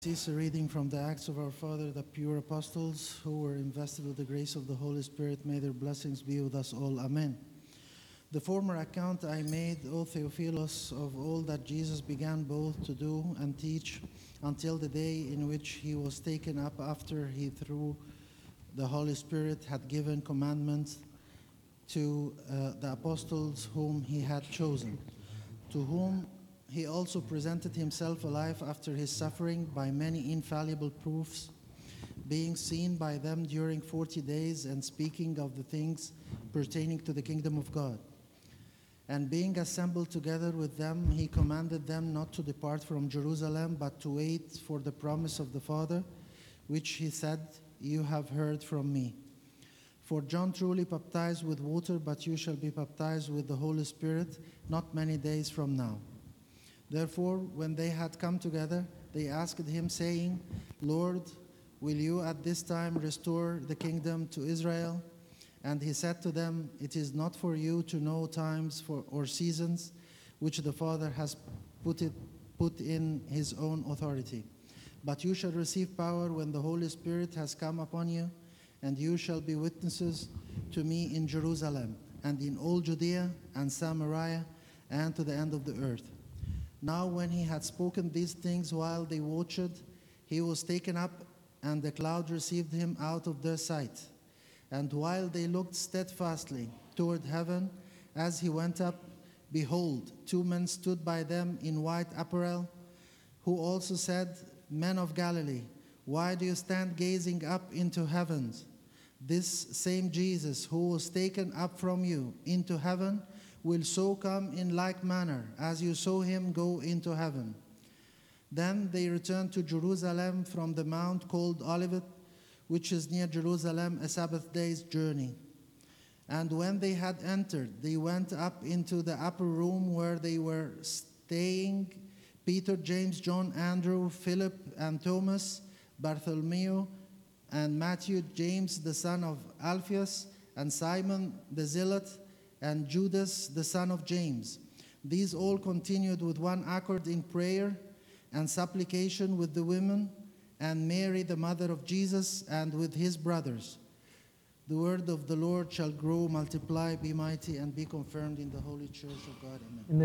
This is a reading from the Acts of our Father, the pure apostles who were invested with the grace of the Holy Spirit. May their blessings be with us all. Amen. The former account I made, O Theophilus, of all that Jesus began both to do and teach until the day in which he was taken up, after he through the Holy Spirit had given commandments to the apostles whom he had chosen, to whom he also presented himself alive after his suffering by many infallible proofs, being seen by them during 40 days and speaking of the things pertaining to the kingdom of God. And being assembled together with them, he commanded them not to depart from Jerusalem, but to wait for the promise of the Father, which he said, "You have heard from me. For John truly baptized with water, but you shall be baptized with the Holy Spirit not many days from now." Therefore, when they had come together, they asked him, saying, "Lord, will you at this time restore the kingdom to Israel?" And he said to them, "It is not for you to know times or seasons which the Father has put in his own authority. But you shall receive power when the Holy Spirit has come upon you, and you shall be witnesses to me in Jerusalem and in all Judea and Samaria and to the end of the earth." Now when he had spoken these things while they watched, he was taken up, and the cloud received him out of their sight. And while they looked steadfastly toward heaven as he went up, behold, two men stood by them in white apparel, who also said, "Men of Galilee, why do you stand gazing up into heaven? This same Jesus who was taken up from you into heaven will so come in like manner as you saw him go into heaven." Then they returned to Jerusalem from the mount called Olivet, which is near Jerusalem, a Sabbath day's journey. And when they had entered, they went up into the upper room where they were staying, Peter, James, John, Andrew, Philip, and Thomas, Bartholomew, and Matthew, James the son of Alphaeus, and Simon the Zealot, and Judas the son of James. These all continued with one accord in prayer and supplication with the women and Mary the mother of Jesus, and with his brothers. The word of the Lord shall grow, multiply, be mighty, and be confirmed in the holy church of God. Amen.